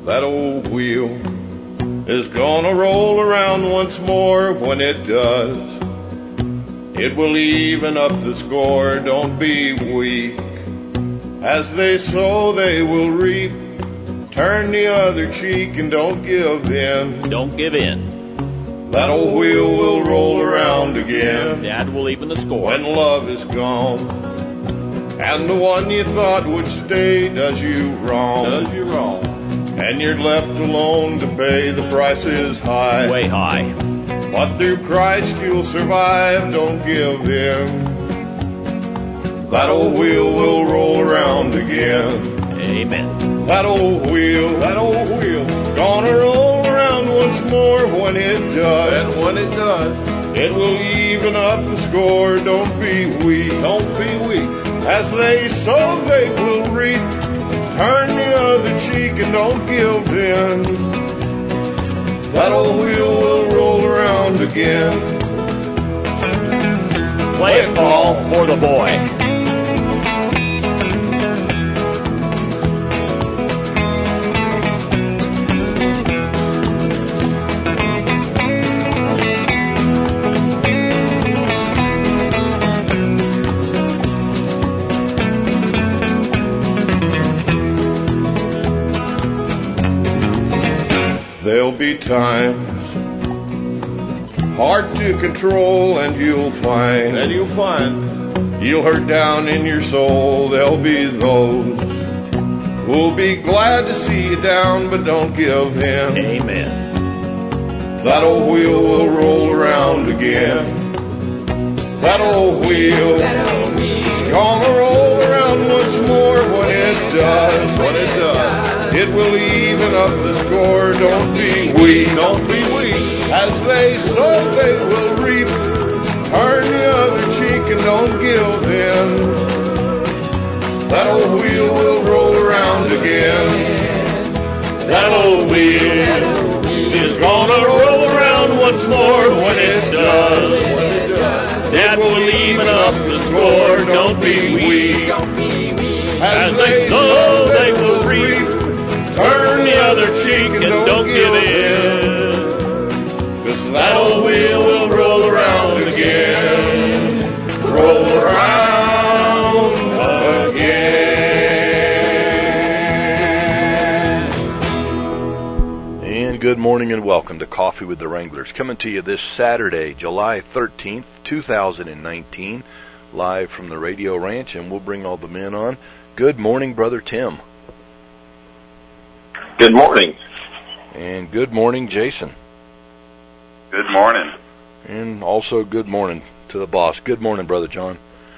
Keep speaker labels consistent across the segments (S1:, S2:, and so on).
S1: That old wheel is gonna roll around once more. When it does, it will even up the score. Don't be weak. As they sow, they will reap. Turn the other cheek and don't give in.
S2: Don't give in.
S1: That old wheel will roll around again.
S2: Dad will even the score.
S1: When love is gone, and the one you thought would stay does you wrong. And you're left alone to pay. The price is high.
S2: Way high.
S1: But through Christ you'll survive. Don't give in. That old wheel will roll around again.
S2: Amen.
S1: That old wheel, gonna roll around once more. When it does, and when it does, it will even up the score. Don't be weak. As they sow, they will reap. Turn the other cheek and don't give in. That old wheel will roll around again.
S2: Play it, Paul, for the boy.
S1: There'll be times hard to control, and you'll find you'll hurt down in your soul. There'll be those who'll be glad to see you down, but don't give in.
S2: Amen.
S1: That old wheel will roll around again. That old wheel is gonna roll around once more. When it does, it will even up the score. Don't be weak. As they sow, they will reap. Turn the other cheek and don't give in. That old wheel will roll around again. That old wheel is gonna roll around once more. When it does, that will even up the score. Don't be weak. As they sow, they will reap. Turn the other cheek and don't give in. 'Cause that old wheel will roll around again. Roll around again.
S3: And good morning and welcome to Coffee with the Wranglers. Coming to you this Saturday, July 13th, 2019, live from the Radio Ranch, and we'll bring all the men on. Good morning, Brother Tim.
S4: Good morning.
S3: And good morning, Jason.
S4: Good morning.
S3: And also good morning to the boss. Good morning, Brother John.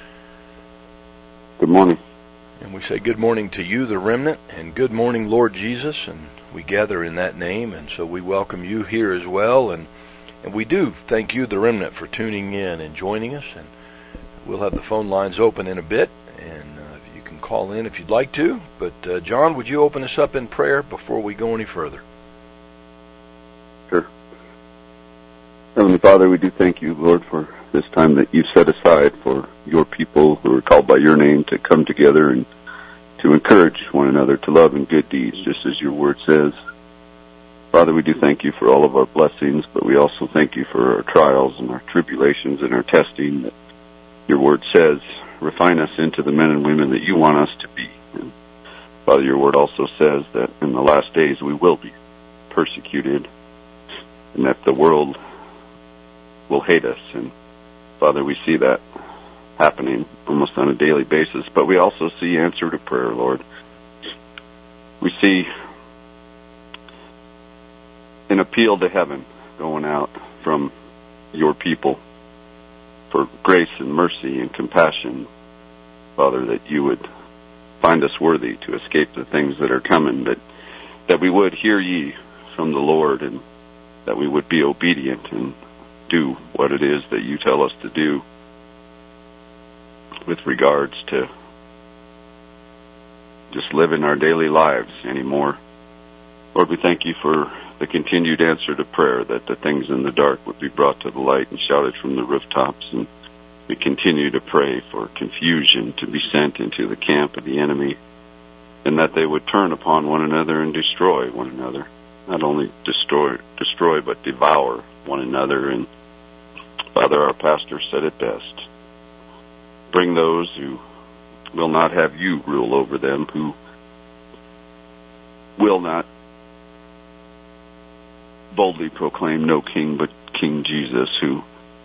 S5: Good morning.
S3: And we say good morning to you, the remnant, and good morning, Lord Jesus, and we gather in that name, and so we welcome you here as well, and we do thank you, the remnant, for tuning in and joining us, and we'll have the phone lines open in a bit, and you can call in if you'd like to, but John, would you open us up in prayer before we go any further?
S5: Sure. Heavenly Father, we do thank you, Lord, for this time that you've set aside for your people who are called by your name to come together and to encourage one another to love and good deeds, just as your word says. Father, we do thank you for all of our blessings, but we also thank you for our trials and our tribulations and our testing that your word says refine us into the men and women that you want us to be. And Father, your word also says that in the last days we will be persecuted and that the world will hate us. And Father, we see that happening almost on a daily basis, but we also see answer to prayer, Lord. We see an appeal to heaven going out from your people for grace and mercy and compassion, Father, that you would find us worthy to escape the things that are coming, that we would hear ye from the Lord, and that we would be obedient and do what it is that you tell us to do with regards to just living our daily lives anymore. Lord, we thank you for the continued answer to prayer, that the things in the dark would be brought to the light and shouted from the rooftops, and we continue to pray for confusion to be sent into the camp of the enemy. and that they would turn upon one another and destroy one another. Not only destroy, but devour one another. And Father, our pastor said it best. Bring those who will not have you rule over them, who will not boldly proclaim no king but King Jesus, who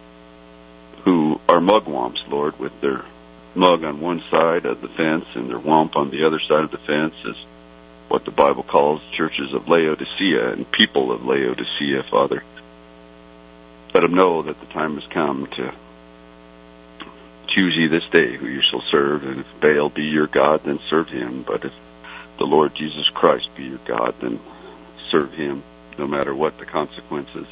S5: are mugwumps, Lord, with their mug on one side of the fence and their wump on the other side of the fence, is what the Bible calls churches of Laodicea and people of Laodicea, Father. Let them know that the time has come to choose ye this day who you shall serve, and if Baal be your God, then serve him. But if the Lord Jesus Christ be your God, then serve him, no matter what the consequences.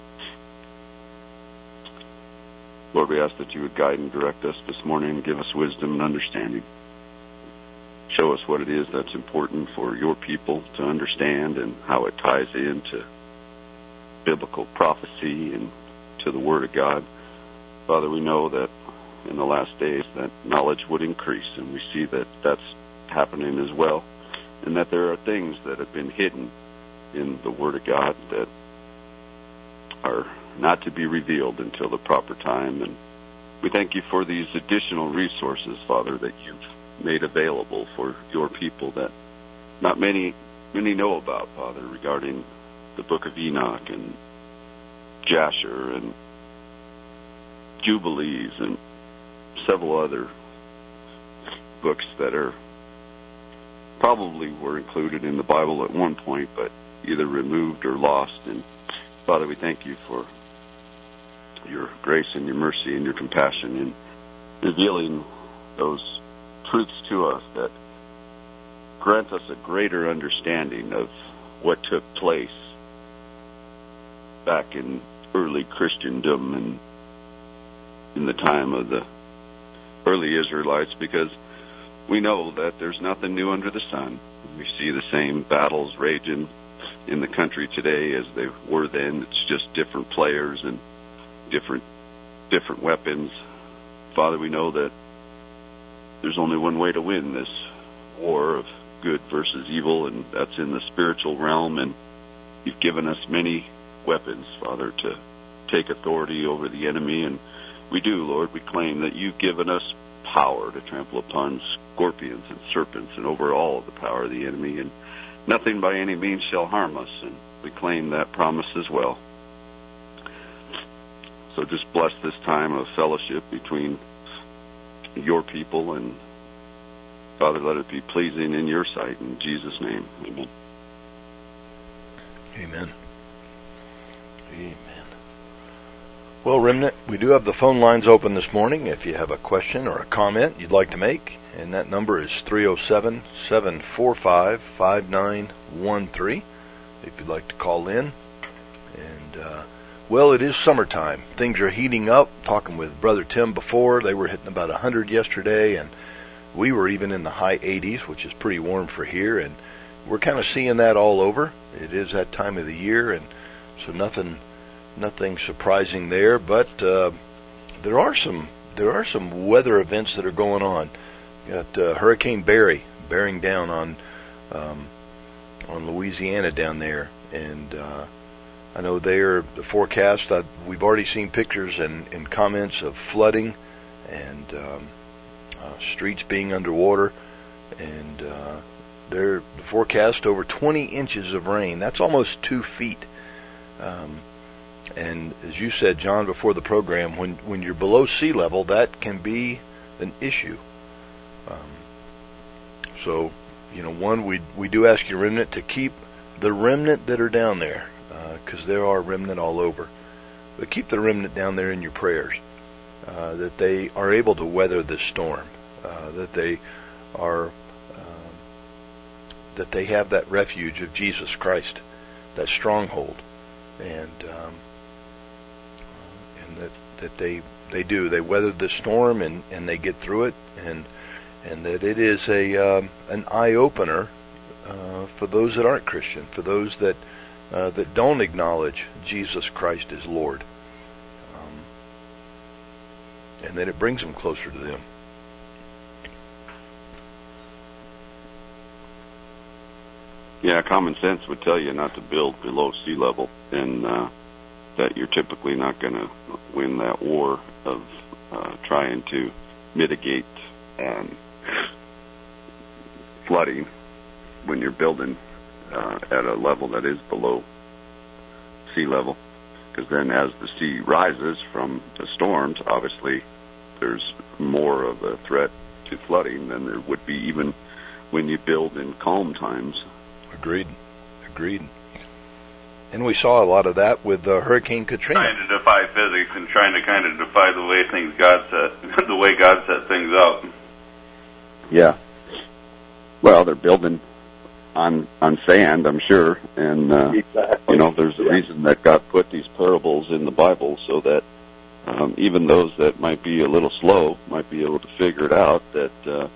S5: Lord, we ask that you would guide and direct us this morning and give us wisdom and understanding. Show us what it is that's important for your people to understand and how it ties into biblical prophecy and to the Word of God. Father, we know that in the last days that knowledge would increase, and we see that that's happening as well, and that there are things that have been hidden in the Word of God that are not to be revealed until the proper time. And we thank you for these additional resources, Father, that you've made available for your people that not many know about, Father, regarding the book of Enoch and Jasher and Jubilees and several other books that are probably were included in the Bible at one point, but either removed or lost. And Father, we thank you for your grace and your mercy and your compassion in revealing those truths to us that grant us a greater understanding of what took place back in early Christendom and in the time of the early Israelites, because we know that there's nothing new under the sun. We see the same battles raging in the country today as they were then. It's just different players and different weapons. Father, we know that there's only one way to win this war of good versus evil, and that's in the spiritual realm. And you've given us many weapons, Father, to take authority over the enemy. And we do, Lord. We claim that you've given us power to trample upon scorpions and serpents and over all of the power of the enemy, and nothing by any means shall harm us. And we claim that promise as well. So just bless this time of fellowship between your people, and Father, let it be pleasing in your sight. In Jesus' name, amen.
S3: Amen. Amen. Well, Remnant, we do have the phone lines open this morning if you have a question or a comment you'd like to make, and that number is 307-745-5913 if you'd like to call in. And well, it is summertime. Things are heating up. Talking with Brother Tim before, they were hitting about 100 yesterday, and we were even in the high 80s, which is pretty warm for here, and we're kind of seeing that all over. It is that time of the year, and so nothing surprising there. But there are some weather events that are going on. You got Hurricane Barry bearing down on Louisiana down there, and I know the forecast, we've already seen pictures and comments of flooding and streets being underwater, and the forecast over 20 inches of rain. That's almost 2 feet. And as you said, John, before the program, when you're below sea level, that can be an issue. So, we do ask your remnant to keep the remnant that are down there, because there are remnant all over. But keep the remnant down there in your prayers, that they are able to weather this storm, that they are, that they have that refuge of Jesus Christ, that stronghold, and that they weather the storm and they get through it, and that it is an eye opener for those that aren't Christian, for those that don't acknowledge Jesus Christ as Lord, and that it brings them closer to them.
S5: Yeah, common sense would tell you not to build below sea level, and that you're typically not going to win that war of trying to mitigate flooding when you're building at a level that is below sea level. Because then as the sea rises from the storms, obviously there's more of a threat to flooding than there would be even when you build in calm times.
S3: Agreed. And we saw a lot of that with Hurricane Katrina.
S4: Trying to defy physics and trying to kind of defy the way the way God set things up.
S5: Yeah. Well, they're building on sand, I'm sure, and
S4: exactly.
S5: There's a reason that God put these parables in the Bible so that even those that might be a little slow might be able to figure it out. That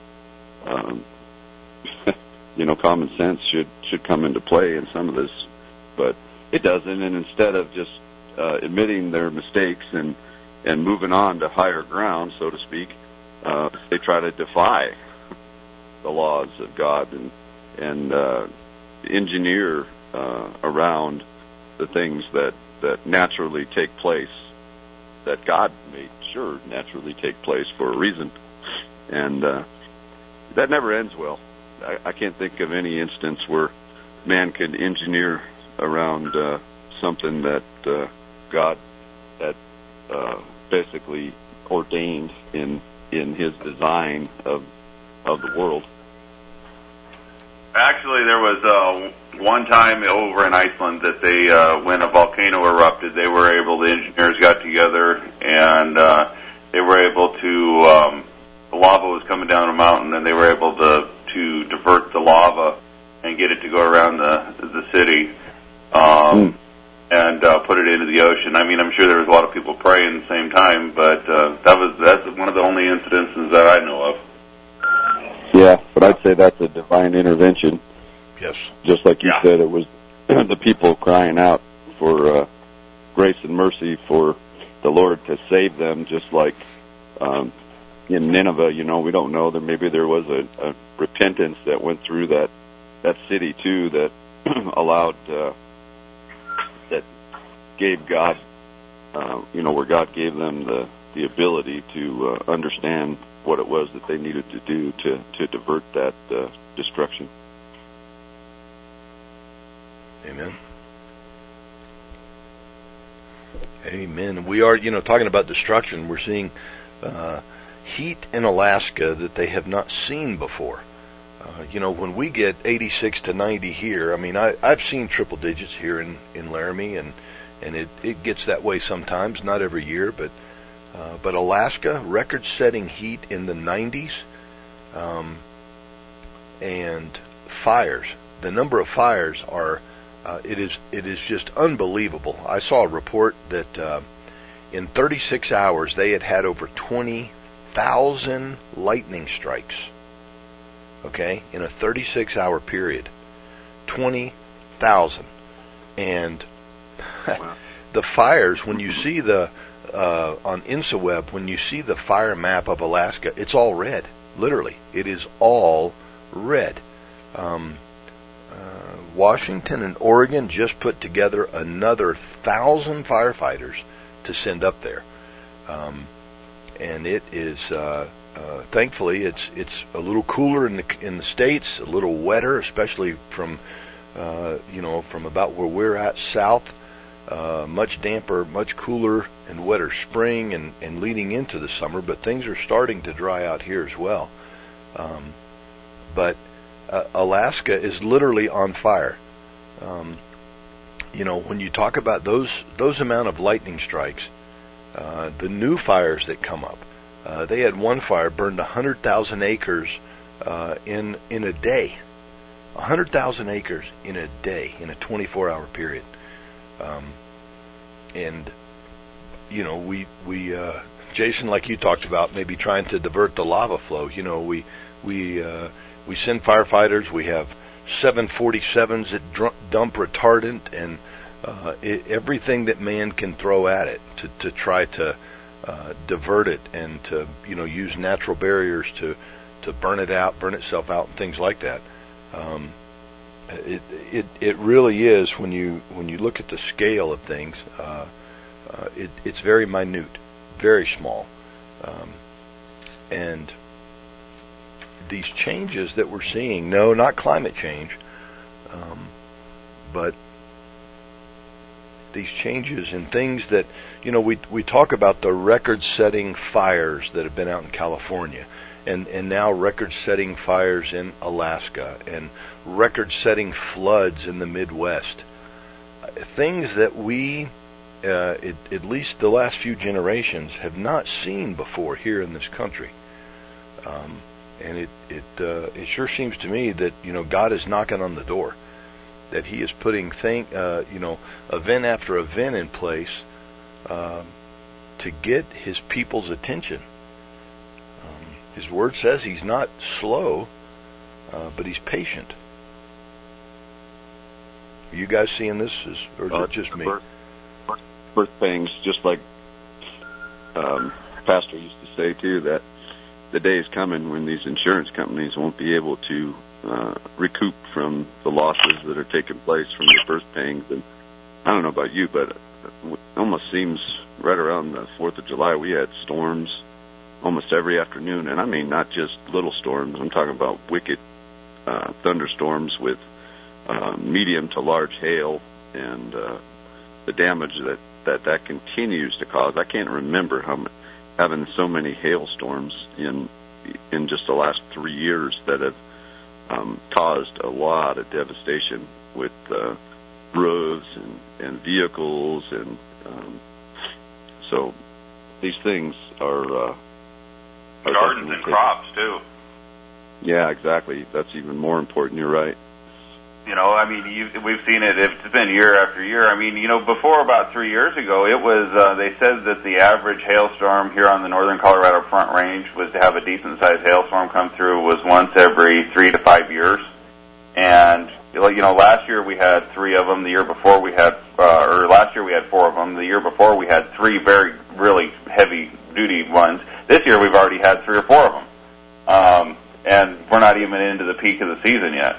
S5: common sense should come into play in some of this, but it doesn't. And instead of just admitting their mistakes and moving on to higher ground, so to speak, they try to defy the laws of God and engineer around the things that naturally take place, that God made sure naturally take place for a reason. And that never ends well. I can't think of any instance where man could engineer around something that God had basically ordained in his design of the world.
S4: Actually, there was one time over in Iceland that they, when a volcano erupted, the engineers got together and they were able to, the lava was coming down a mountain and they were able to divert the lava and get it to go around the city and put it into the ocean. I mean, I'm sure there was a lot of people praying at the same time, but that's one of the only incidences that I know of.
S5: Yeah, but I'd say that's a divine intervention.
S3: Yes. Just
S5: like you said, it was the people crying out for grace and mercy for the Lord to save them, just like in Nineveh, we don't know. Maybe there was a repentance that went through that city, too, that allowed, that gave God, where God gave them the ability to understand what it was that they needed to do to divert that destruction.
S3: Amen. We are, talking about destruction, we're seeing heat in Alaska that they have not seen before. When we get 86 to 90 here, I mean, I've seen triple digits here in Laramie, and it gets that way sometimes, not every year, but Alaska, record-setting heat in the 90s, and fires. The number of fires are, it is just unbelievable. I saw a report that in 36 hours they had over 20,000 lightning strikes. Okay, in a 36-hour period, 20,000, and wow. The fires. When you see on InsaWeb, when you see the fire map of Alaska, it's all red. Literally, it is all red. Washington and Oregon just put together another 1,000 firefighters to send up there, and it is thankfully it's a little cooler in the States, a little wetter, especially from from about where we're at south. Much damper, much cooler and wetter spring and leading into the summer, but things are starting to dry out here as well. But Alaska is literally on fire. When you talk about those amount of lightning strikes, the new fires that come up, they had one fire burned 100,000 acres in a day. 100,000 acres in a day, in a 24-hour period. And we Jason, like you talked about, maybe trying to divert the lava flow. We send firefighters. We have 747s that dump retardant and everything that man can throw at it to try to divert it and to use natural barriers to burn itself out and things like that. it really is, when you look at the scale of things, it's very minute, very small, and these changes that we're seeing, no, not climate change, but these changes in things that, we talk about the record-setting fires that have been out in California, and now record-setting fires in Alaska, and record-setting floods in the Midwest. Things that we, at least the last few generations, have not seen before here in this country. And it sure seems to me that, God is knocking on the door, that He is putting event after event in place to get His people's attention. His Word says He's not slow, but He's patient. Are you guys seeing this, or is it just me?
S5: Birth pangs, just like Pastor used to say too, that the day is coming when these insurance companies won't be able to recoup from the losses that are taking place from the birth pangs. And I don't know about you, but it almost seems right around the 4th of July we had storms almost every afternoon, and I mean not just little storms. I'm talking about wicked thunderstorms with medium to large hail, and the damage that continues to cause. I can't remember having so many hailstorms in just the last 3 years that have caused a lot of devastation with roofs and vehicles, and so these things are
S4: gardens and crops too.
S5: Yeah, exactly. That's even more important. You're right.
S4: We've seen it. It's been year after year. Before about 3 years ago, it was, they said that the average hailstorm here on the northern Colorado Front Range was to have a decent-sized hailstorm come through was once every 3 to 5 years. And, last year we had 3 of them. The year before we had, last year we had 4 of them. The year before we had 3 really heavy-duty ones. This year we've already had 3 or 4 of them. And we're not even into the peak of the season yet.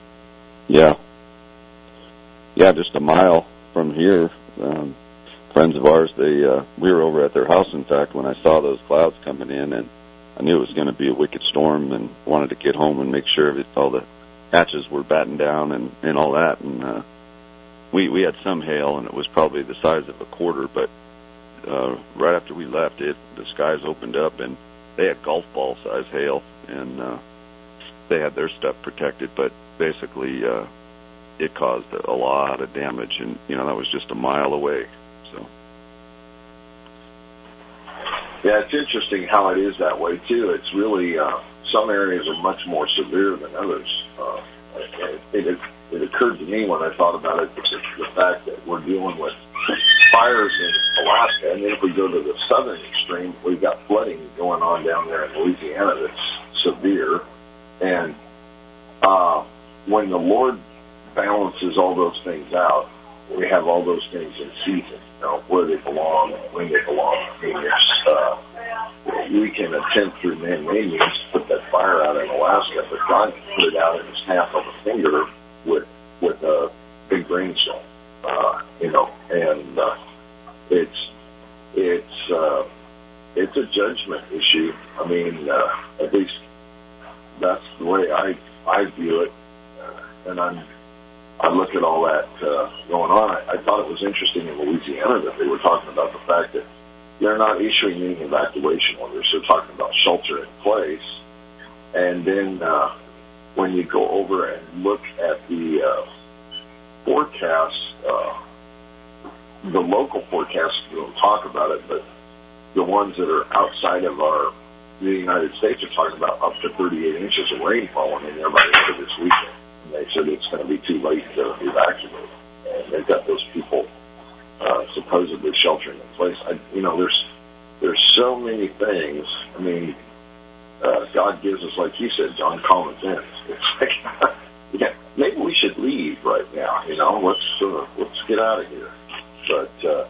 S5: Yeah, just a mile from here. Friends of ours, we were over at their house, in fact, when I saw those clouds coming in, and I knew it was going to be a wicked storm, and wanted to get home and make sure that all the hatches were battened down and all that. And we had some hail, and it was probably the size of a quarter, but right after we left, the skies opened up, and they had golf ball size hail, and they had their stuff protected, but basically it caused a lot of damage, and that was just a mile away. So
S6: yeah, it's interesting how it is that way too. It's really some areas are much more severe than others. It occurred to me when I thought about it, the fact that we're dealing with fires in Alaska, and then if we go to the southern extreme, we've got flooding going on down there in Louisiana that's severe. And when the Lord balances all those things out, we have all those things in season, where they belong and when they belong. We can attempt through man-made means to put that fire out in Alaska, but God can put it out in His half of a finger with a big rainstorm, and it's a judgment issue. At least that's the way I view it, and I look at all that going on. I thought it was interesting in Louisiana that they were talking about the fact that they're not issuing any evacuation orders. They're talking about shelter in place. And then when you go over and look at the forecasts, the local forecasts, we don't talk about it, but the ones that are outside of the United States are talking about up to 38 inches of rain falling in there by the end of this weekend. And they said it's going to be too late to evacuate. And they've got those people supposedly sheltering in place. There's so many things. God gives us, like you said, John, common sense. It's like, yeah, maybe we should leave right now. Let's get out of here. But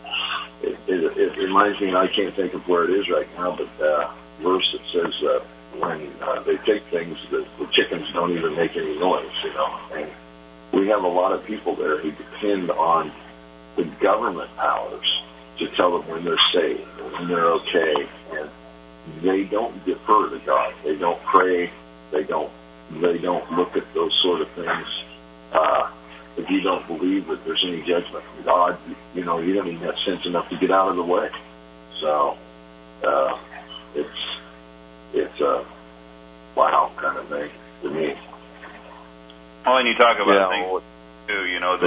S6: it reminds me, and I can't think of where it is right now, but verse that says, when they take things that the chickens don't even make any noise, and we have a lot of people there who depend on the government powers to tell them when they're safe and when they're okay, and they don't defer to God. They don't pray. They don't look at those sort of things. If you don't believe that there's any judgment from God, you don't even have sense enough to get out of the way. So it's a wow kind of thing to me.
S4: Well, and you talk about things too,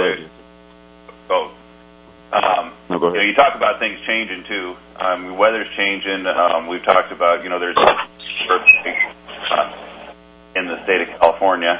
S4: you talk about things changing too. Weather's changing. We've talked about, there's earthquakes in the state of California,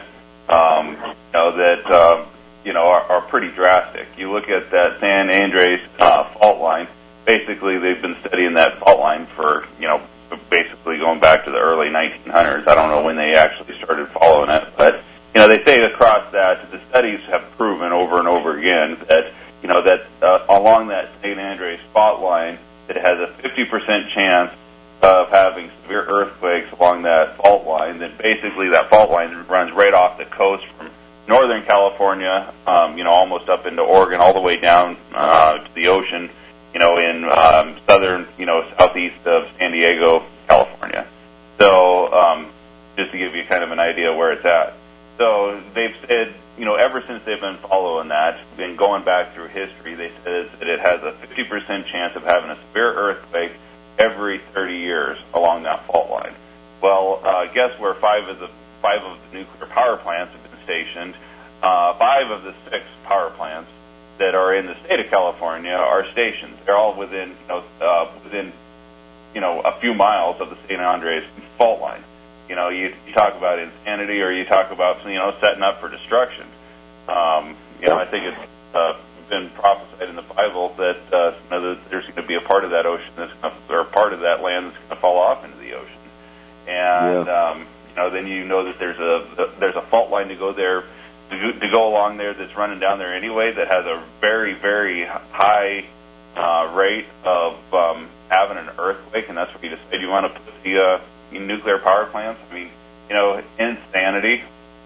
S4: that are pretty drastic. You look at that San Andres fault line. Basically, they've been studying that fault line for, basically going back to the early 1900s. I don't know when they actually started following it, but they say across that the studies have proven over and over again that along that San Andres fault line, it has a 50% chance of having severe earthquakes along that fault line. Then basically that fault line runs right off the coast from Northern California, almost up into Oregon, all the way down to the ocean, in southern, southeast of San Diego, California. So just to give you kind of an idea where it's at. So they've said, ever since they've been following that and going back through history, they said that it has a 50% chance of having a severe earthquake every 30 years along that fault line. Well, guess where five of the nuclear power plants have been stationed? 5 of the 6 power plants that are in the state of California are stationed. They're all within a few miles of the San Andres fault line. You talk about insanity, or you talk about setting up for destruction. I think it's been prophesied in the Bible that there's going to be a part of that ocean or part of that land that's going to fall off into the ocean, and then that there's a fault line to go there. To go along there that's running down there anyway, that has a very, very high rate of having an earthquake, and that's where you decide you want to put the nuclear power plants. I mean, insanity.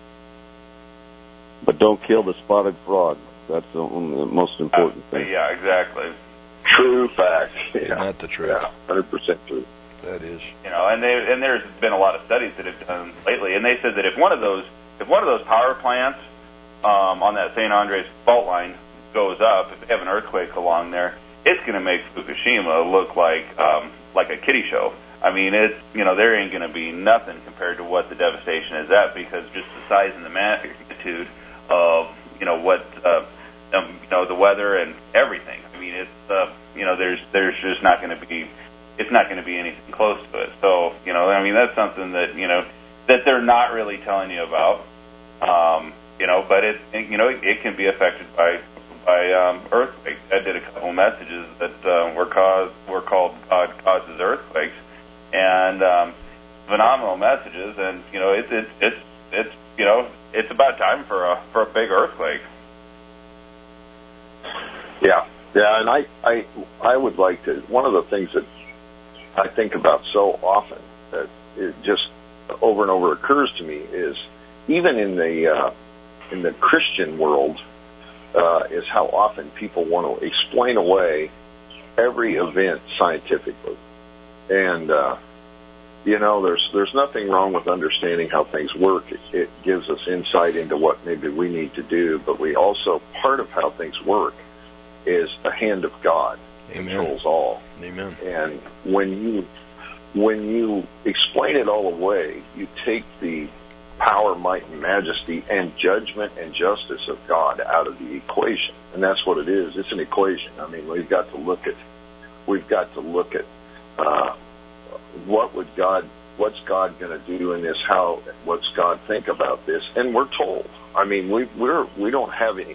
S5: But don't kill the spotted frog. That's the most important thing.
S4: Yeah, exactly.
S6: True fact.
S3: Isn't that the truth?
S6: Yeah, 100% true.
S3: That is.
S4: And there's been a lot of studies that have done lately, and they said that if one of those power plants on that San Andres fault line goes up, if they have an earthquake along there, it's going to make Fukushima look like a kiddie show. I mean, it's there ain't going to be nothing compared to what the devastation is at, because just the size and the magnitude of what the weather and everything. I mean, it's there's just not going to be anything close to it. So that's something that that they're not really telling you about. But it can be affected by earthquakes. I did a couple messages that were called God Causes Earthquakes, and phenomenal messages. And it's about time for a big earthquake.
S6: Yeah, and I would like to. One of the things that I think about so often that it just over and over occurs to me is even in the Christian world is how often people want to explain away every event scientifically, and there's nothing wrong with understanding how things work. It gives us insight into what maybe we need to do, but we also, part of how things work is the hand of God.
S3: Amen.
S6: Controls all.
S3: Amen.
S6: And when you explain it all away, you take the power, might, and majesty, and judgment and justice of God out of the equation, and that's what it is. It's an equation. I mean, we've got to look at what's God going to do in this? What's God think about this? And we're told. I mean, we don't have any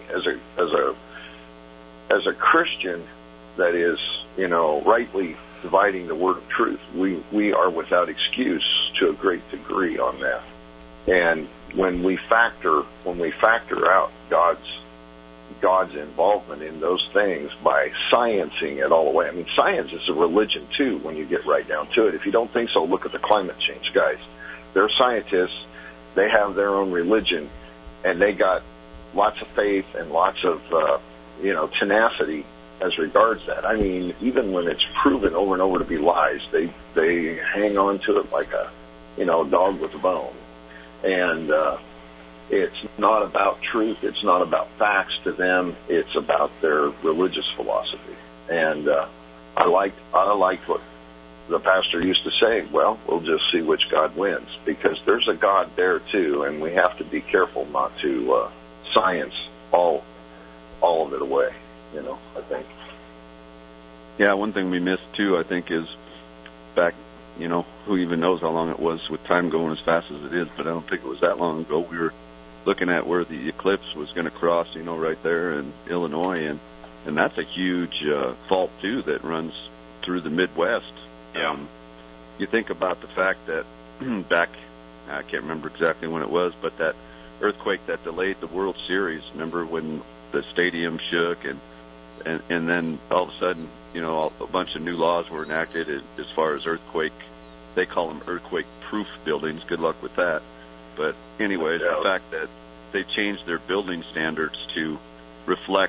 S6: as a Christian that is rightly dividing the word of truth. We are without excuse to a great degree on that. And when we factor out God's involvement in those things by sciencing it all away. I mean, science is a religion too when you get right down to it. If you don't think so, look at the climate change, guys. they're scientists. They have their own religion, and they got lots of faith and lots of, tenacity as regards that. I mean, even when it's proven over and over to be lies, they hang on to it like a, dog with a bone. And it's not about truth. It's not about facts to them. It's about their religious philosophy. And I liked what the pastor used to say, well, we'll just see which God wins, because there's a God there too, and we have to be careful not to science all of it away, I think.
S5: Yeah, one thing we missed too, I think, is back, who even knows how long it was with time going as fast as it is, but I don't think it was that long ago. We were looking at where the eclipse was going to cross, right there in Illinois, and that's a huge fault too that runs through the Midwest.
S6: Yeah.
S5: You think about the fact that back, I can't remember exactly when it was, but that earthquake that delayed the World Series, remember when the stadium shook and then all of a sudden, a bunch of new laws were enacted as far as earthquake, they call them earthquake-proof buildings. Good luck with that. But anyways, the fact that they changed their building standards to reflect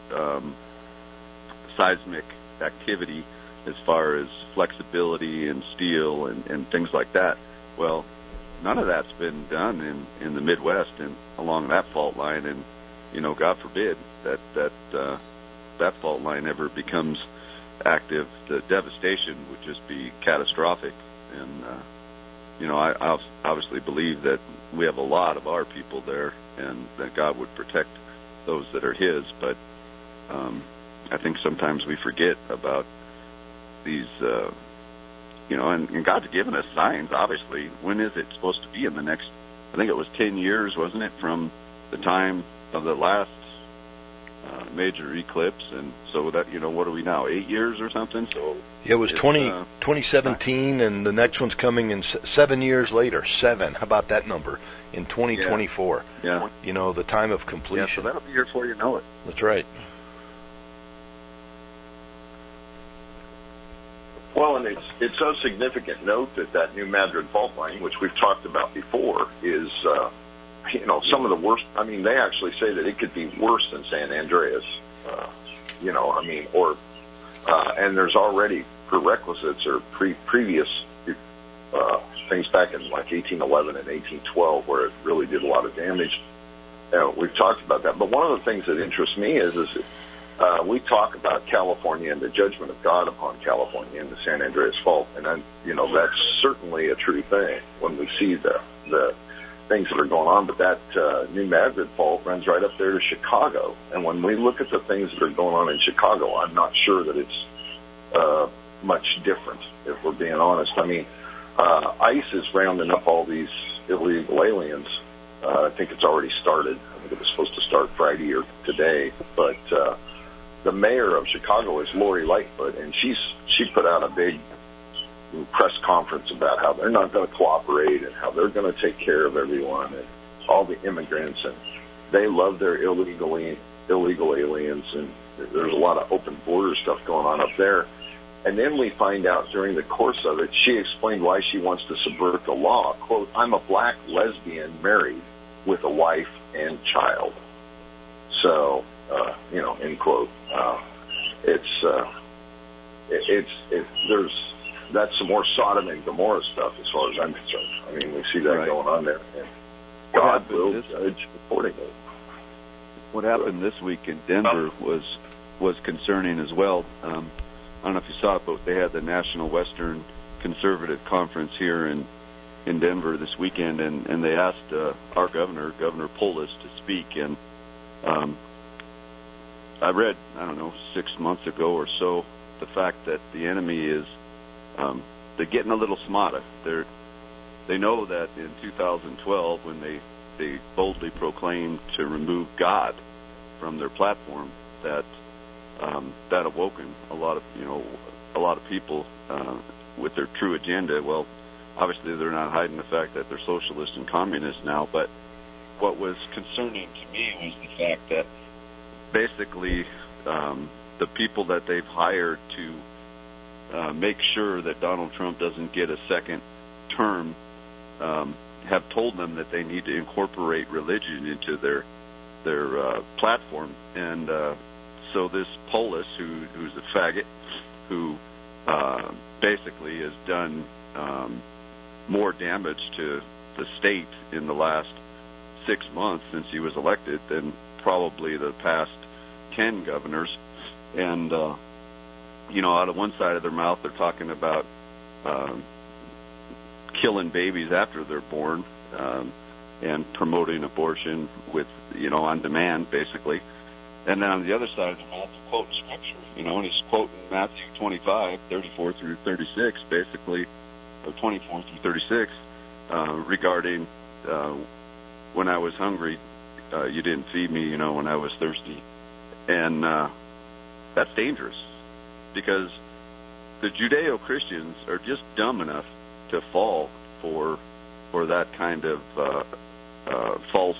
S5: seismic activity as far as flexibility and steel and things like that. Well, none of that's been done in the Midwest and along that fault line. And, God forbid that fault line ever becomes active. The devastation would just be catastrophic. And, I obviously believe that we have a lot of our people there and that God would protect those that are His. But I think sometimes we forget about these, and God's given us signs, obviously. When is it supposed to be in the next, I think it was 10 years, wasn't it, from the time of the last major eclipse? And so that, what are we now, 8 years or something? So
S3: it was 2017, and the next one's coming in 7 years later. 7. How about that number? In 2024.
S5: Yeah.
S3: The time of completion.
S5: Yeah, so that'll be here before you know it.
S3: That's right.
S6: Well, and it's so significant. Note that New Madrid fault line, which we've talked about before, is, some of the worst. I mean, they actually say that it could be worse than San Andreas, and there's already prerequisites or previous things back in like 1811 and 1812 where it really did a lot of damage. We've talked about that. But one of the things that interests me is we talk about California and the judgment of God upon California and the San Andreas Fault, and that's certainly a true thing when we see the things that are going on. But that New Madrid Fault runs right up there to Chicago, and when we look at the things that are going on in Chicago, I'm not sure that it's much different, if we're being honest. I mean, ICE is rounding up all these illegal aliens. I think it's already started. I think it was supposed to start Friday or today, but the mayor of Chicago is Lori Lightfoot, and she put out a big press conference about how they're not going to cooperate and how they're going to take care of everyone and all the immigrants, and they love their illegal aliens, and there's a lot of open border stuff going on up there. And then we find out during the course of it, she explained why she wants to subvert the law. Quote, "I'm a black lesbian married with a wife and child." So, end quote. That's some more Sodom and Gomorrah stuff as far as I'm concerned. I mean, we see that going on there, and God will judge accordingly.
S5: What happened this week in Denver was concerning as well. I don't know if you saw it, but they had the National Western Conservative Conference here in Denver this weekend, and they asked our Governor Polis, to speak. And I read, 6 months ago or so, the fact that the enemy is they're getting a little smarter. They know that in 2012, when they boldly proclaimed to remove God from their platform, that awoken a lot of people with their true agenda. Well, obviously they're not hiding the fact that they're socialists and communists now, but what was concerning to me was the fact that basically the people that they've hired to make sure that Donald Trump doesn't get a second term have told them that they need to incorporate religion into their platform. And so this Polis, who's a faggot, who basically has done more damage to the state in the last 6 months since he was elected than probably the past 10 governors. And, out of one side of their mouth, they're talking about killing babies after they're born and promoting abortion with, on demand, basically. And then on the other side of the mouth, they're quoting Scripture, and he's quoting Matthew 25, 34 through 36, basically, or 24 through 36, regarding when I was hungry, you didn't feed me, when I was thirsty. And that's dangerous, because the Judeo-Christians are just dumb enough to fall for that kind of false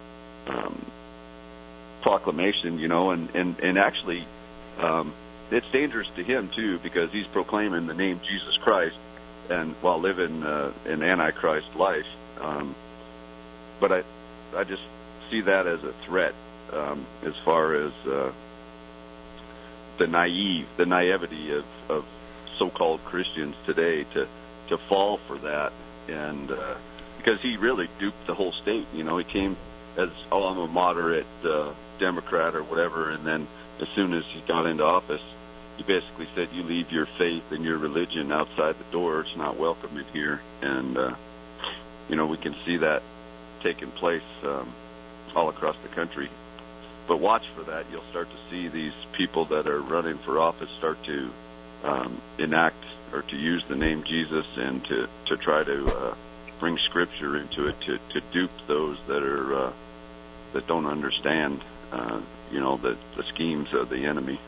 S5: proclamation, and actually it's dangerous to him too, because he's proclaiming the name Jesus Christ and while living an Antichrist life. But I just see that as a threat as far as the naivety of so-called Christians today to fall for that, and because he really duped the whole state. He came as, I'm a moderate Democrat or whatever, and then as soon as he got into office, he basically said, you leave your faith and your religion outside the door. It's not welcome in here. And, we can see that taking place all across the country. But watch for that. You'll start to see these people that are running for office start to enact or to use the name Jesus and to try to bring Scripture into it to dupe those that are that don't understand the schemes of the enemy.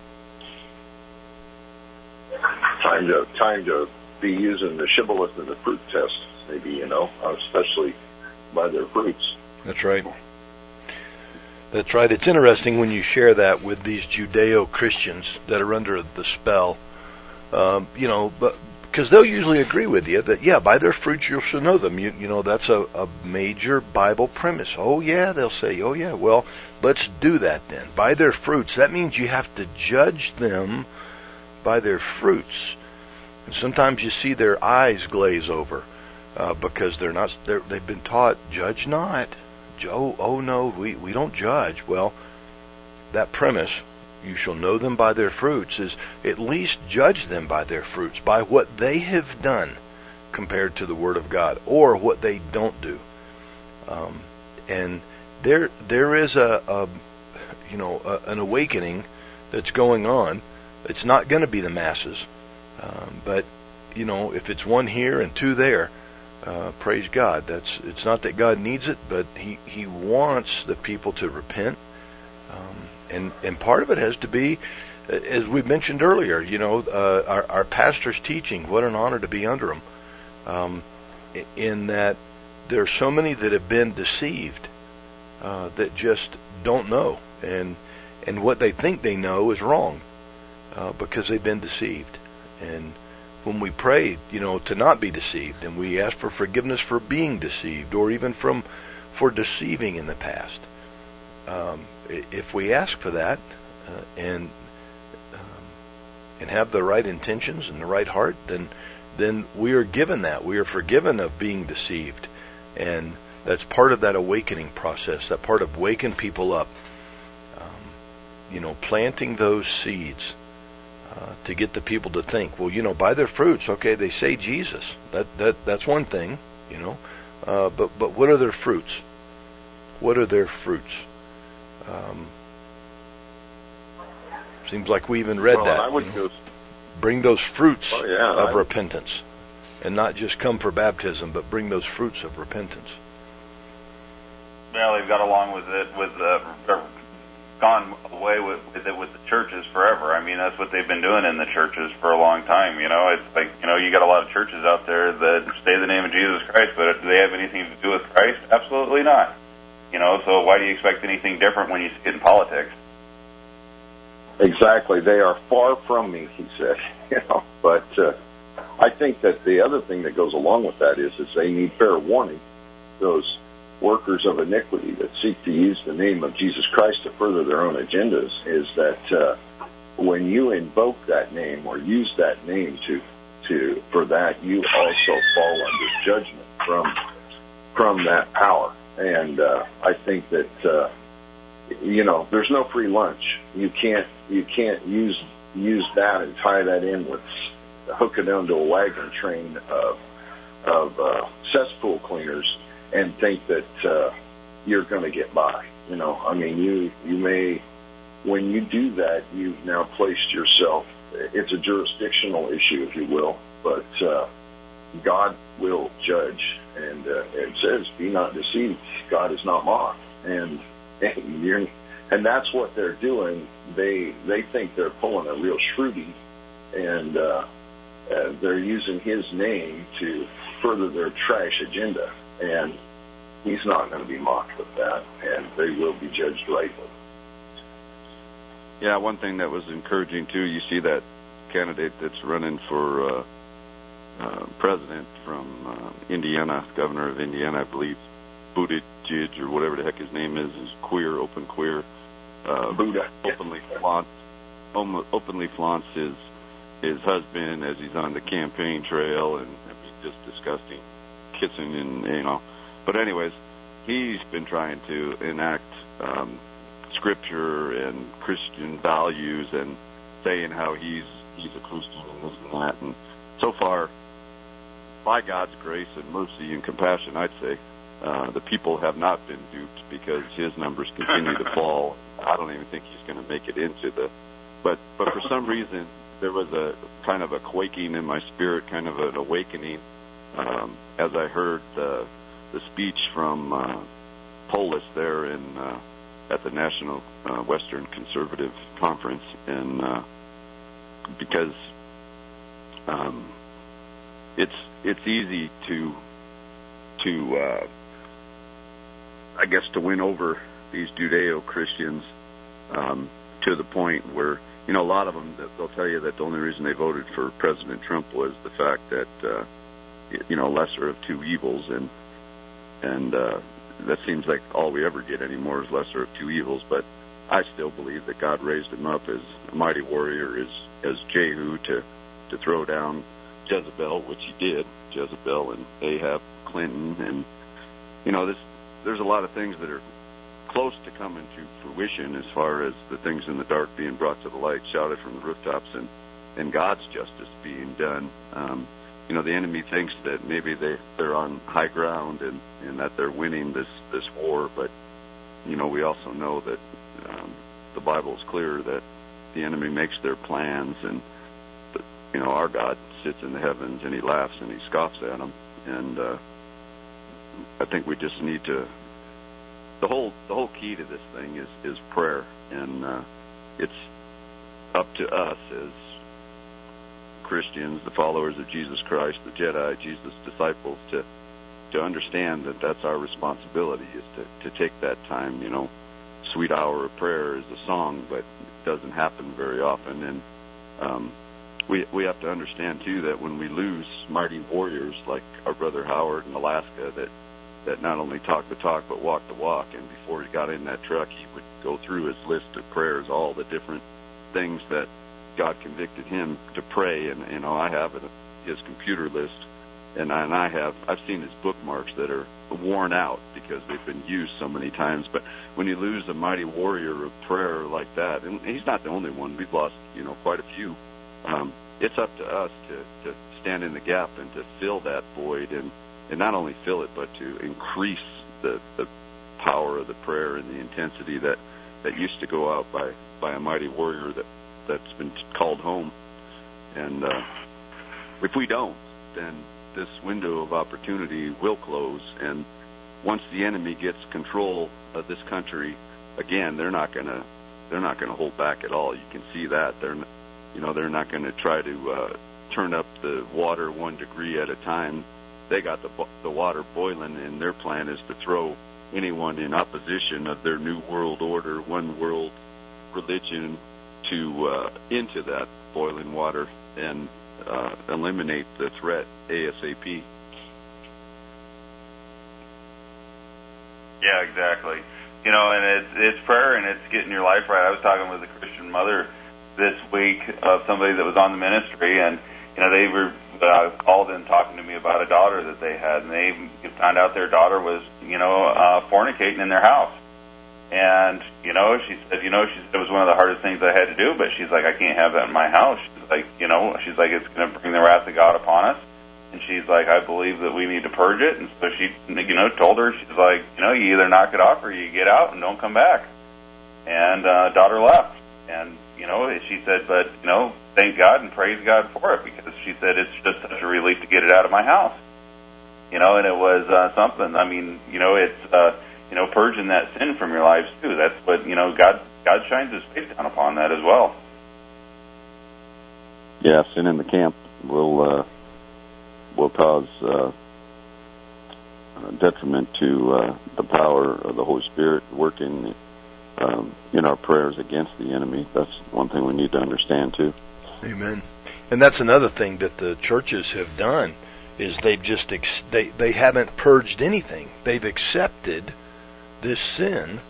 S6: Time to be using the shibboleth and the fruit test, maybe, especially by their fruits.
S3: That's right. That's right. It's interesting when you share that with these Judeo-Christians that are under the spell, but because they'll usually agree with you that, by their fruits you shall know them. That's a major Bible premise. Oh, yeah, they'll say, oh, yeah, well, let's do that then. By their fruits, that means you have to judge them by their fruits. And sometimes you see their eyes glaze over because they've been taught, judge not. Oh no, we don't judge. Well, that premise, you shall know them by their fruits, is at least judge them by their fruits, by what they have done compared to the Word of God, or what they don't do. And there is an awakening that's going on. It's not going to be the masses, but if it's one here and two there, praise God. It's not that God needs it, but He wants the people to repent, and part of it has to be, as we mentioned earlier, our pastor's teaching. What an honor to be under him, in that there are so many that have been deceived that just don't know, and what they think they know is wrong. Because they've been deceived. And when we pray, to not be deceived, and we ask for forgiveness for being deceived, or even for deceiving in the past, if we ask for that and have the right intentions and the right heart, then we are given that. We are forgiven of being deceived, and that's part of that awakening process. That part of waking people up, planting those seeds. To get the people to think, well, by their fruits, okay, they say Jesus. That's one thing, but what are their fruits? What are their fruits? Seems like we even read that.
S6: I would go,
S3: bring those fruits of repentance, and not just come for baptism, but bring those fruits of repentance.
S4: Well, they've got along with it gone away with it with the churches forever. I mean, that's what they've been doing in the churches for a long time. It's like, you got a lot of churches out there that say the name of Jesus Christ, but do they have anything to do with Christ? Absolutely not. So why do you expect anything different when you see it in politics?
S6: Exactly. They are far from me, he said. But I think that the other thing that goes along with that is they need fair warning. Those workers of iniquity that seek to use the name of Jesus Christ to further their own agendas is that when you invoke that name or use that name for that, you also fall under judgment from that power. And I think that there's no free lunch. You can't use that and tie that in with hook it onto a wagon train of cesspool cleaners and think that you're going to get by. I mean, you may, when you do that, you've now placed yourself. It's a jurisdictional issue, if you will, but God will judge, and it says, "Be not deceived; God is not mocked." And that's what they're doing. They think they're pulling a real shrewdie, and they're using His name to further their trash agenda. And He's not going to be mocked with that, and they will be judged rightly.
S7: Yeah, one thing that was encouraging too, you see that candidate that's running for president from Indiana, governor of Indiana, I believe, Buttigieg or whatever the heck his name is queer, open queer.
S6: Buddha
S7: openly flaunts his husband as he's on the campaign trail, and I mean, just disgusting, kissing and But anyways, he's been trying to enact Scripture and Christian values and saying how he's a Christian and this and that. And so far, by God's grace and mercy and compassion, I'd say, the people have not been duped because his numbers continue to fall. I don't even think he's going to make it into the... But for some reason, there was a kind of a quaking in my spirit, kind of an awakening, as I heard the speech from Polis there at the National Western Conservative Conference, and because it's easy to I guess to win over these Judeo-Christians to the point where, a lot of them, they'll tell you that the only reason they voted for President Trump was the fact that, lesser of two evils, and that seems like all we ever get anymore is lesser of two evils. But I still believe that God raised him up as a mighty warrior, as Jehu to throw down Jezebel, which he did, Jezebel and Ahab, Clinton, and there's a lot of things that are close to coming to fruition as far as the things in the dark being brought to the light, shouted from the rooftops, and God's justice being done. The enemy thinks that maybe they're on high ground and that they're winning this war, but we also know that the Bible is clear that the enemy makes their plans, and our God sits in the heavens and he laughs and he scoffs at them, and I think we just need to. The whole key to this thing is prayer, and it's up to us as Christians, the followers of Jesus Christ, the Jedi, Jesus' disciples, to understand that that's our responsibility, is to take that time. Sweet Hour of Prayer is a song, but it doesn't happen very often, and we have to understand too that when we lose mighty warriors like our brother Howard in Alaska, that not only talk the talk but walk the walk, and before he got in that truck, he would go through his list of prayers, all the different things that God convicted him to pray, and I have his computer list, and I've seen his bookmarks that are worn out because they've been used so many times. But when you lose a mighty warrior of prayer like that, and he's not the only one, we've lost quite a few. It's up to us to stand in the gap and to fill that void, and not only fill it, but to increase the power of the prayer and the intensity that used to go out by a mighty warrior that's been called home. And if we don't, then this window of opportunity will close. And once the enemy gets control of this country, again, they're not going to hold back at all. You can see that they're not going to try to turn up the water 1 degree at a time. They got the water boiling, and their plan is to throw anyone in opposition of their new world order, one world religion, into that boiling water. And eliminate the threat ASAP.
S4: Yeah, exactly. You know, and it's prayer and it's getting your life right. I was talking with a Christian mother this week of somebody that was on the ministry, and you know, they were called in talking to me about a daughter that they had, and they found out their daughter was, you know, fornicating in their house. And you know, she said it was one of the hardest things I had to do, but she's like, I can't have that in my house. She's like, you know, she's like, it's going to bring the wrath of God upon us. And she's like, I believe that we need to purge it. And so she, you know, told her, she's like, you know, you either knock it off or you get out and don't come back. And daughter left. And, you know, she said, but, you know, thank God and praise God for it, because she said it's just such a relief to get it out of my house. You know, and it was something. I mean, you know, it's, you know, purging that sin from your lives too. That's what, you know, God shines His face down upon that as well.
S7: Yeah, sin in the camp will cause detriment to the power of the Holy Spirit working in our prayers against the enemy. That's one thing we need to understand too.
S3: Amen. And that's another thing that the churches have done, is they've just they haven't purged anything. They've accepted this sin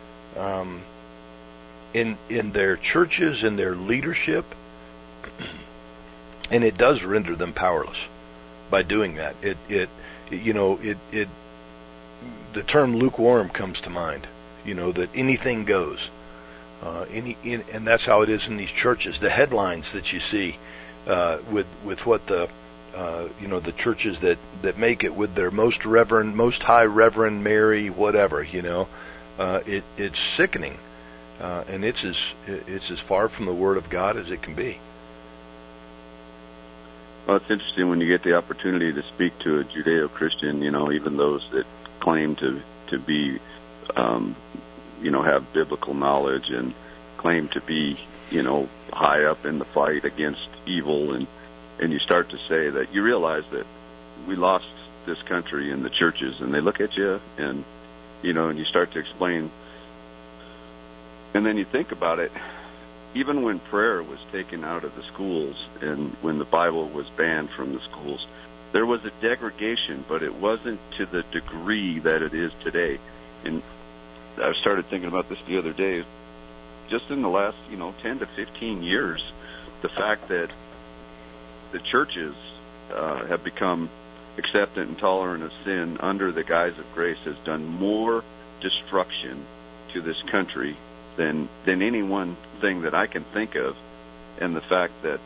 S3: in their churches, in their leadership, and it does render them powerless by doing that. The term lukewarm comes to mind. You know, that anything goes. And that's how it is in these churches. The headlines that you see with what the churches that make it with their most reverend, most high Reverend Mary, whatever, you know, it's sickening, and it's as far from the Word of God as it can be.
S7: Well, it's interesting when you get the opportunity to speak to a Judeo-Christian, you know, even those that claim to be, you know, have biblical knowledge and claim to be, you know, high up in the fight against evil, and you start to say that you realize that we lost this country in the churches, and they look at you and, you know, and you start to explain, and then you think about it. Even when prayer was taken out of the schools and when the Bible was banned from the schools, there was a degradation, but it wasn't to the degree that it is today. And I started thinking about this the other day. Just in the last, 10 to 15 years, the fact that the churches have become acceptant and tolerant of sin under the guise of grace has done more destruction to this country than any one thing that I can think of. And the fact that,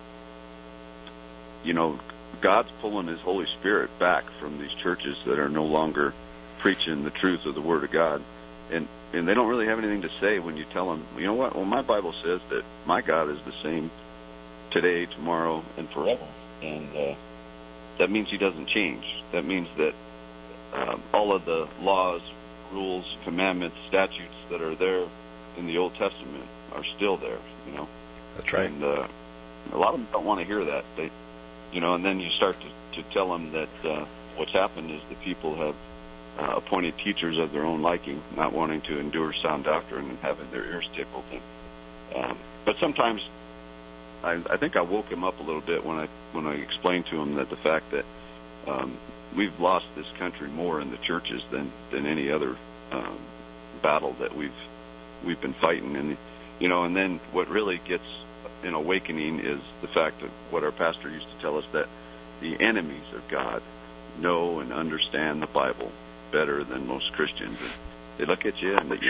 S7: God's pulling His Holy Spirit back from these churches that are no longer preaching the truth of the Word of God. And they don't really have anything to say when you tell them, you know what, well, my Bible says that my God is the same today, tomorrow, and forever. And that means He doesn't change. That means that all of the laws, rules, commandments, statutes that are there in the Old Testament are still there, you know.
S3: That's right.
S7: And a lot of them don't want to hear that. They, and then you start to tell them that what's happened is the people have appointed teachers of their own liking, not wanting to endure sound doctrine and having their ears tickled. But sometimes I think I woke him up a little bit when I explained to him that the fact that we've lost this country more in the churches than any other battle that we've been fighting. And then what really gets an awakening is the fact of what our pastor used to tell us, that the enemies of God know and understand the Bible better than most Christians. And they look at you and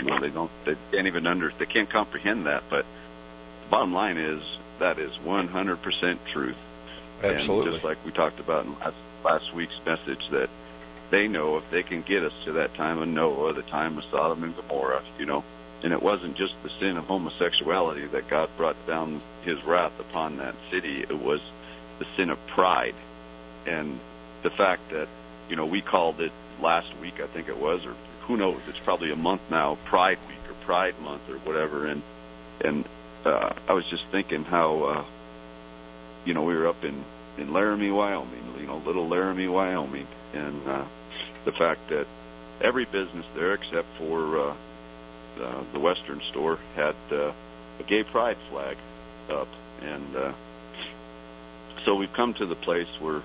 S7: they can't comprehend that. But the bottom line is that is 100% truth.
S3: Absolutely.
S7: And just like we talked about in last week's message, that they know if they can get us to that time of Noah, the time of Sodom and Gomorrah, and it wasn't just the sin of homosexuality that God brought down His wrath upon that city. It was the sin of pride. And the fact that, we called it last week, I think it was, or who knows, it's probably a month now, Pride Week or Pride Month or whatever. And I was just thinking how, we were up in Laramie, Wyoming, little Laramie, Wyoming. And the fact that every business there except for the Western store had a gay pride flag up, and So we've come to the place where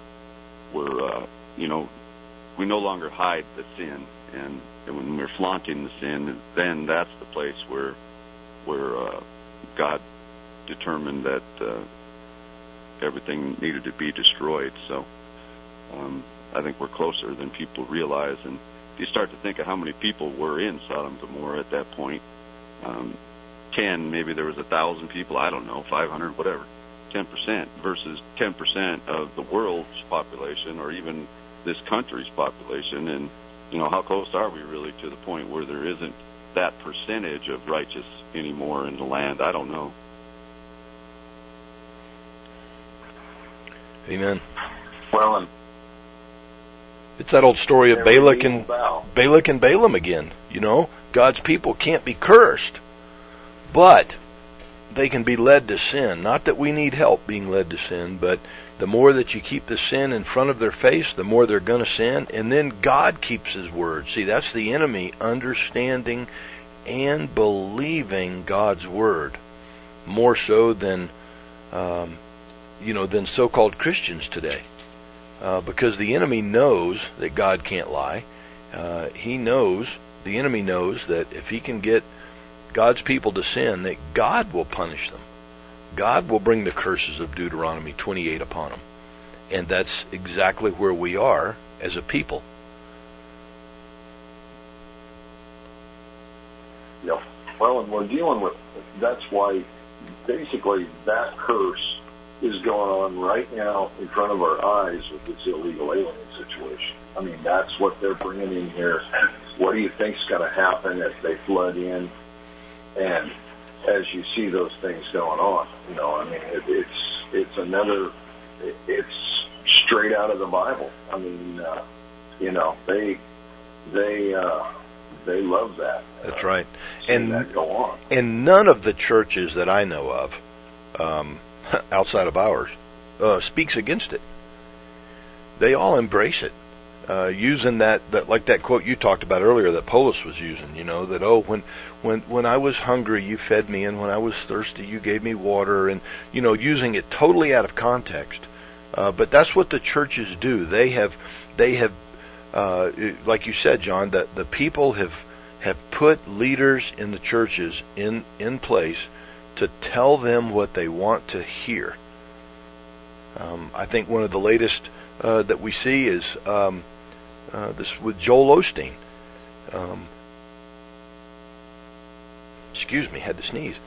S7: we no longer hide the sin, and when we're flaunting the sin, then that's the place where God determined that everything needed to be destroyed. So I think we're closer than people realize. And if you start to think of how many people were in Sodom and Gomorrah at that point, 10, maybe there was 1,000 people, I don't know, 500, whatever, 10% versus 10% of the world's population, or even this country's population. And, how close are we really to the point where there isn't that percentage of righteous anymore in the land? I don't know.
S3: Amen.
S6: Well, and
S3: it's that old story of Balak and Balaam again. God's people can't be cursed, but they can be led to sin. Not that we need help being led to sin, but the more that you keep the sin in front of their face, the more they're going to sin. And then God keeps His word. See, that's the enemy understanding and believing God's word more so than than so-called Christians today, because the enemy knows that God can't lie. The enemy knows that if he can get God's people to sin, that God will punish them. God will bring the curses of Deuteronomy 28 upon them. And that's exactly where we are as a people.
S6: Yeah. Well, and we're dealing with, that's why basically that curse is going on right now in front of our eyes with this illegal alien situation. I mean, that's what they're bringing in here. What do you think's going to happen if they flood in? And as you see those things going on, it's straight out of the Bible. I mean, they love that.
S3: That's right.
S6: And that go on.
S3: And none of the churches that I know of, outside of ours, speaks against it. They all embrace it, using that like that quote you talked about earlier that Polis was using. That when I was hungry you fed me, and when I was thirsty you gave me water, and using it totally out of context. But that's what the churches do. They have like you said, John, that the people have put leaders in the churches in place to tell them what they want to hear. I think one of the latest that we see is this with Joel Osteen. Excuse me, had to sneeze.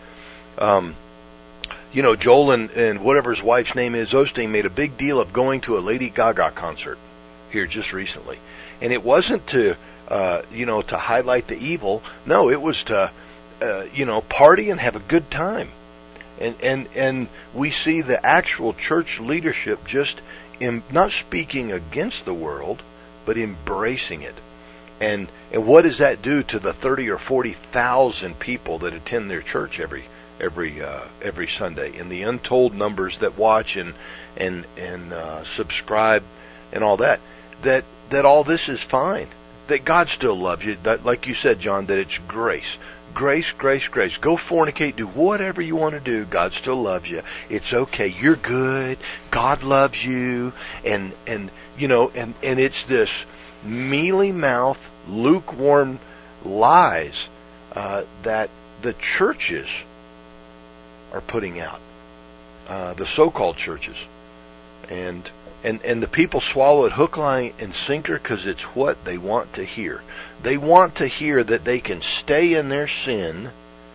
S3: Joel and whatever his wife's name is, Osteen, made a big deal of going to a Lady Gaga concert here just recently. And it wasn't to highlight the evil. No, it was to party and have a good time. And we see the actual church leadership just not speaking against the world, but embracing it. And what does that do to the 30 or 40,000 people that attend their church every Sunday, and the untold numbers that watch and subscribe and all that? That all this is fine. That God still loves you. That, like you said, John, that it's grace. Grace, grace, grace. Go fornicate, do whatever you want to do. God still loves you. It's okay. You're good. God loves you. And it's this mealy-mouthed, lukewarm lies that the churches are putting out. The so-called churches. And the people swallow it hook, line, and sinker because it's what they want to hear. They want to hear that they can stay in their sin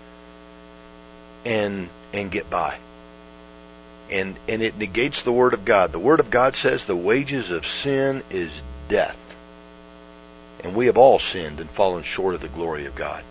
S3: and get by. And it negates the Word of God. The Word of God says the wages of sin is death. And we have all sinned and fallen short of the glory of God.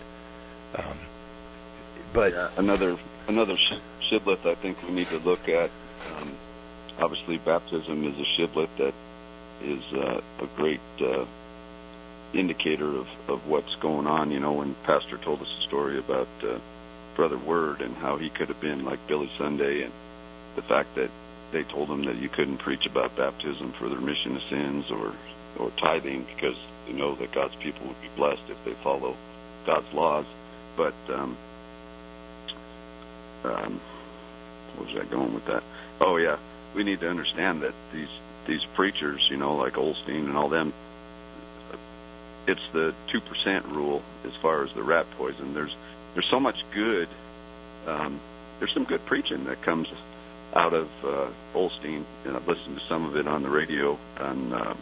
S7: Another shibboleth I think we need to look at. Obviously, baptism is a shibboleth that is a great indicator of what's going on. When Pastor told us a story about Brother Word and how he could have been like Billy Sunday, and the fact that they told him that you couldn't preach about baptism for the remission of sins or tithing because they know that God's people would be blessed if they follow God's laws. But where was I going with that? Oh, yeah. we need to understand that these preachers, like Osteen and all them, it's the 2% rule as far as the rat poison. There's so much good. There's some good preaching that comes out of Osteen, and I've listened to some of it on the radio, on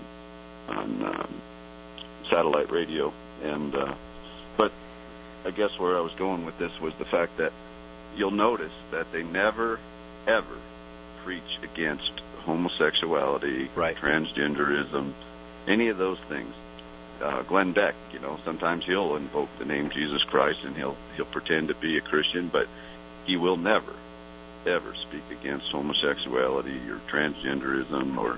S7: satellite radio, and but I guess where I was going with this was the fact that you'll notice that they never ever preach against homosexuality,
S3: right,
S7: transgenderism, any of those things. Glenn Beck, sometimes he'll invoke the name Jesus Christ and he'll pretend to be a Christian, but he will never ever speak against homosexuality or transgenderism or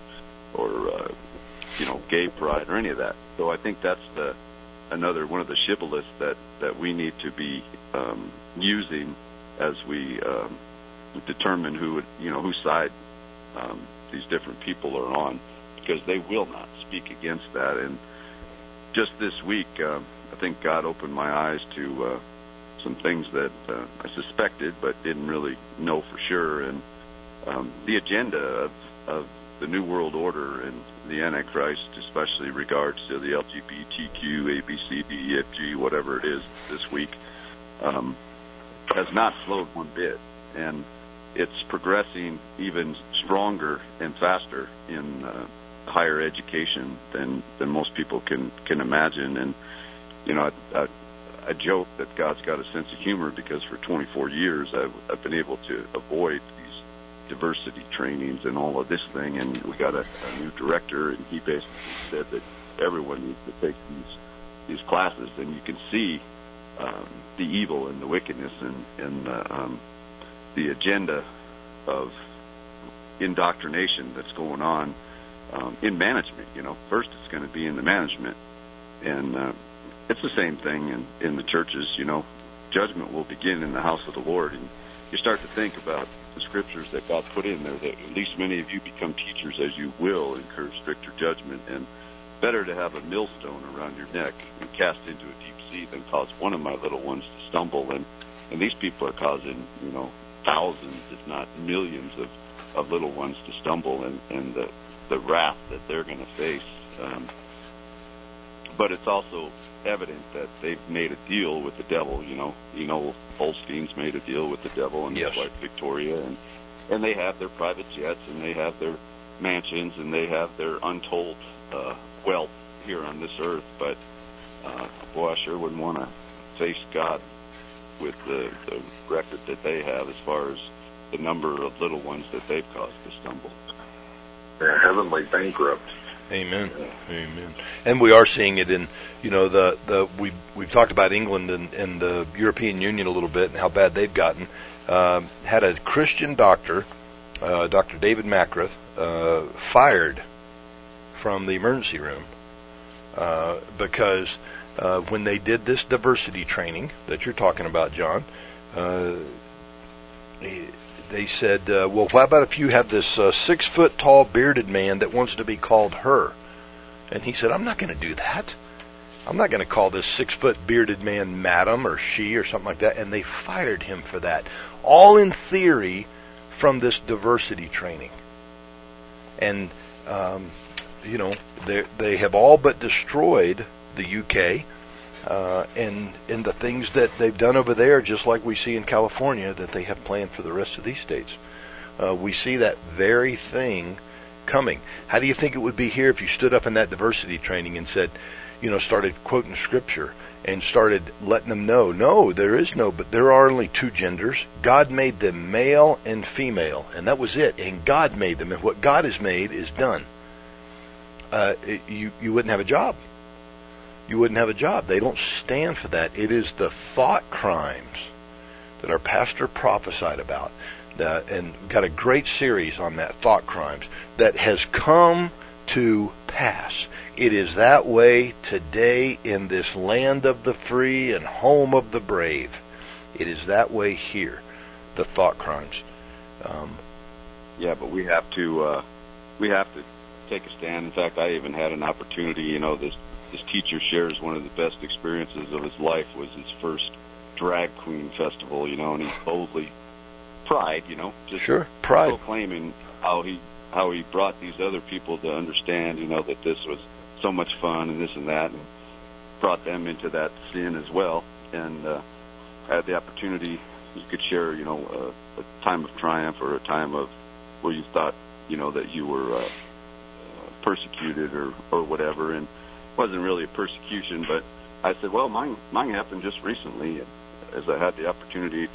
S7: gay pride or any of that. So I think that's another one of the shibboleths that we need to be using as we determine whose side these different people are on, because they will not speak against that. And just this week, I think God opened my eyes to some things that I suspected but didn't really know for sure. And the agenda of the New World Order and the Antichrist, especially regards to the LGBTQ, A, B, C, D, E, F, G, whatever it is this week, has not slowed one bit. And it's progressing even stronger and faster in higher education than most people can imagine. And I joke that God's got a sense of humor, because for 24 years I've been able to avoid these diversity trainings and all of this thing, and we got a new director, and he basically said that everyone needs to take these classes, and you can see the evil and the wickedness and the agenda of indoctrination that's going on in management. First it's going to be in the management, and it's the same thing in the churches. Judgment will begin in the house of the Lord, and you start to think about the scriptures that God put in there, that at least many of you become teachers as you will incur stricter judgment, and better to have a millstone around your neck and cast into a deep sea than cause one of my little ones to stumble. And these people are causing, thousands, if not millions of little ones to stumble, and the wrath that they're going to face. But it's also evident that they've made a deal with the devil. Holstein's made a deal with the devil and his wife Victoria, and they have their private jets, and they have their mansions, and they have their untold wealth here on this earth. But boy, I sure wouldn't want to face God with the record that they have as far as the number of little ones that they've caused to stumble.
S6: They're heavenly bankrupt.
S3: Amen. Amen. And we are seeing it in, we've talked about England and the European Union a little bit and how bad they've gotten. Had a Christian doctor, Dr. David Macrith, fired from the emergency room because when they did this diversity training that you're talking about, John, they said, well, how about if you have this 6 foot tall bearded man that wants to be called her? And he said, I'm not going to do that. I'm not going to call this 6 foot bearded man madam or she or something like that. And they fired him for that. All in theory from this diversity training. And, they have all but destroyed the UK. And the things that they've done over there, just like we see in California, that they have planned for the rest of these states. We see that very thing coming. How do you think it would be here if you stood up in that diversity training and said, started quoting scripture and started letting them know, no, there are only two genders. God made them male and female, and that was it. And God made them, and what God has made is done. You wouldn't have a job. You wouldn't have a job. They don't stand for that. It is the thought crimes that our pastor prophesied about, and got a great series on that, thought crimes, that has come to pass. It is that way today in this land of the free and home of the brave. It is that way here, the thought crimes.
S7: But we have to take a stand. In fact, I even had an opportunity. This teacher shares one of the best experiences of his life was his first drag queen festival, and he boldly pride, you know, just
S3: Sure, pride.
S7: proclaiming how he brought these other people to understand, you know, that this was so much fun and this and that, and brought them into that sin as well. And I had the opportunity, you could share, you know, a time of triumph or a time of where you thought, you know, that you were persecuted or whatever, and it wasn't really a persecution, but I said, well, mine happened just recently, as I had the opportunity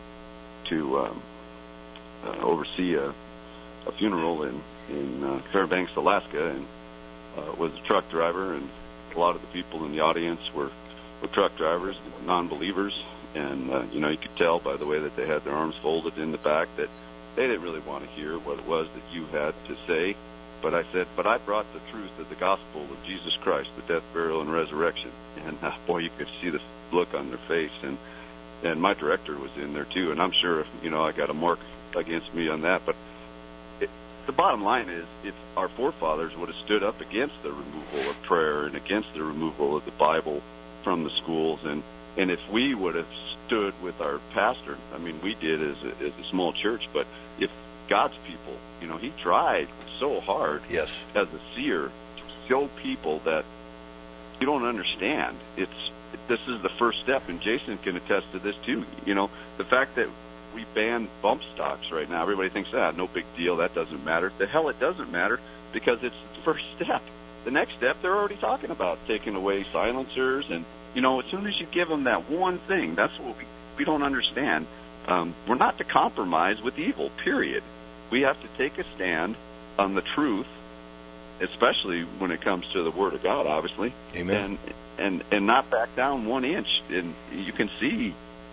S7: to oversee a funeral in Fairbanks, Alaska, and was a truck driver, and a lot of the people in the audience were truck drivers, non-believers, and you know, you could tell by the way that they had their arms folded in the back that they didn't really want to hear what it was that you had to say. But I said, but I brought the truth of the gospel of Jesus Christ, the death, burial, and resurrection. And boy, you could see the look on their face. And my director was in there too. And I'm sure, you know, I got a mark against me on that. But the bottom line is, if our forefathers would have stood up against the removal of prayer and against the removal of the Bible from the schools, and if we would have stood with our pastor, I mean, we did as a small church, but if God's people, you know, he tried so hard,
S3: yes,
S7: as a seer, to show people that you don't understand. This is the first step, and Jason can attest to this too. You know, the fact that we ban bump stocks right now, everybody thinks, no big deal, that doesn't matter. The hell it doesn't matter, because it's the first step. The next step, they're already talking about taking away silencers, and, you know, as soon as you give them that one thing, that's what we don't understand. We're not to compromise with evil, period. We have to take a stand on the truth, especially when it comes to the Word of God, obviously.
S3: Amen.
S7: And not back down 1 inch. And you can see,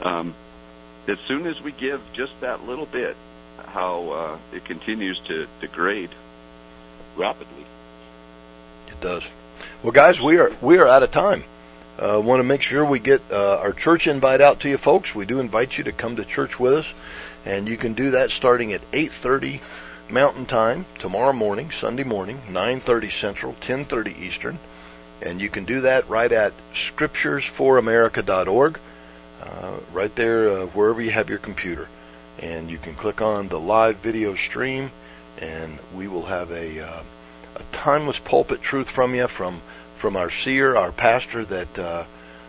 S7: as soon as we give just that little bit, how it continues to degrade rapidly.
S3: It does. Well, guys, we are out of time. Want to make sure we get our church invite out to you folks. We do invite you to come to church with us, and you can do that starting at 8:30 Mountain Time tomorrow morning, Sunday morning, 9:30 Central, 10:30 Eastern, and you can do that right at scripturesforamerica.org, right there wherever you have your computer, and you can click on the live video stream, and we will have a timeless pulpit truth from you, from our seer, our pastor, that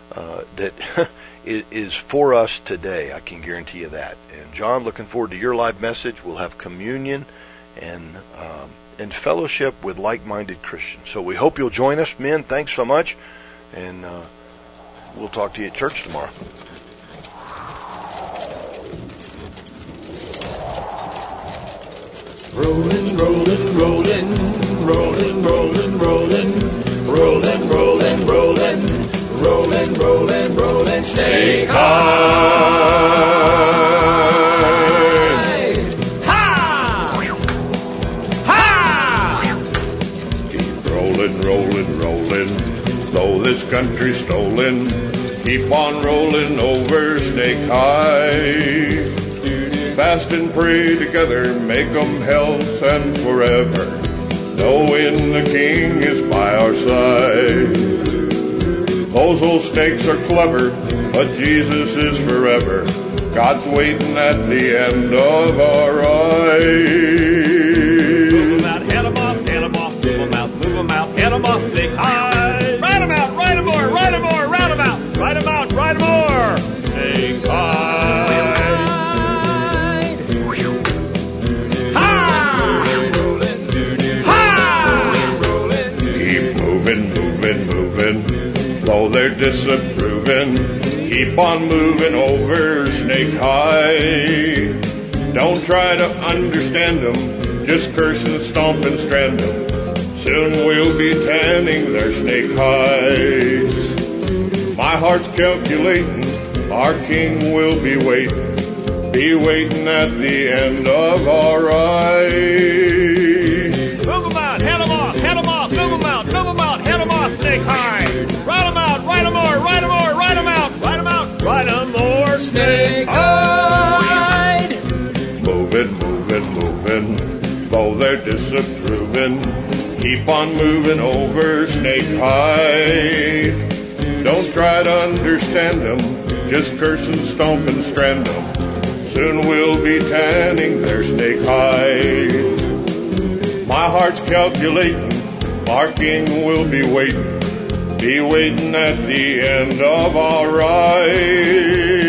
S3: is for us today. I can guarantee you that. And John, looking forward to your live message. We'll have communion and fellowship with like-minded Christians. So we hope you'll join us. Men, thanks so much, and we'll talk to you at church tomorrow.
S8: Rolling, rolling, rolling, rolling, rolling, rolling, rolling, rolling, rolling, rolling, rolling, rolling, snake high. Ha! Ha!
S1: Keep rolling, rolling, rolling, though this country's stolen. Keep on rolling over Snake High. Fast and pray together, make 'em health and forever, knowing the King is by our side. Those old snakes are clever, but Jesus is forever. God's waiting at the end of our ride.
S2: Move 'em out, head 'em off, move 'em out, move 'em out, head 'em off, Snake High. Ride 'em out, ride 'em more, ride 'em more, ride 'em out, ride 'em out, ride 'em more, Snake High.
S1: Though they're disapproving, keep on moving over Snake High. Don't try to understand them, just curse and stomp and strand them. Soon we'll be tanning their snake hides. My heart's calculating, our King will be waiting at the end of our ride.
S2: Move 'em out, head 'em off, move 'em out, head 'em off, Snake High. Ride 'em out, ride 'em more, ride 'em more, ride 'em out, ride 'em out, ride 'em more, Snake High.
S1: Moving, moving, moving, though they're disapproving, keep on moving over Snake High. Don't try to understand them, just curse and stomp and strand them. soon we'll be tanning their snake hide. My heart's calculating, our King will be waiting at the end of our ride.